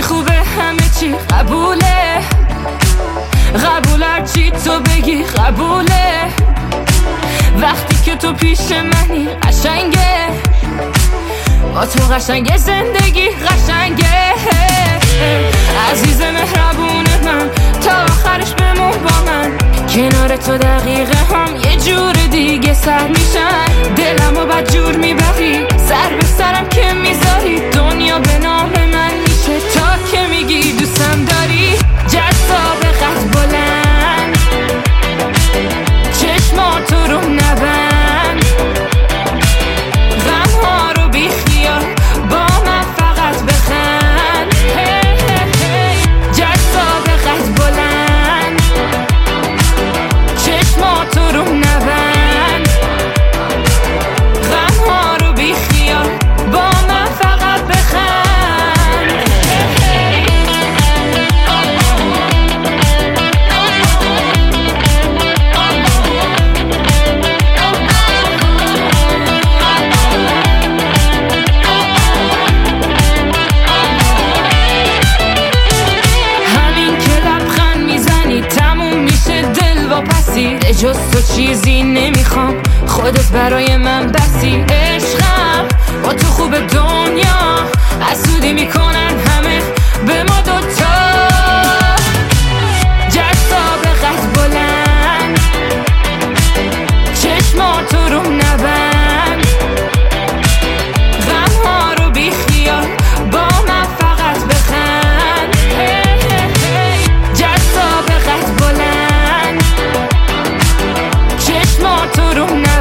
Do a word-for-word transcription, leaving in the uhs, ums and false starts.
خوبه همه چی قبوله، قبول هر چی تو بگی قبوله. وقتی که تو پیش منی قشنگه، با تو قشنگه زندگی قشنگه. عزیز مهربون من تا آخرش بمون با من، کنار تو دقیقه هم یه جور دیگه سر میشن. دلمو بد جور میبری، سر به سرم که میذاری، دنیا به نام من میشه تا که میگی دوستم داری. جذاب قد بلند، چشماتو رو نبند، غم ها رو بی خیال با من فقط بخند. جذاب قد بلند، چشماتو رو نبند، غم ها رو بی خیال با من فقط بخند. جز تو چیزی نمیخوام، خودت برای من بسی. عشقم با تو خوب، دنیا حسودی میکنن همه به ما دوتا. جذاب قد بلند، چشماتو رو نبند، غم ها رو بی خیال با من فقط بخند. جذاب قد بلند، چشماتو رو نبند،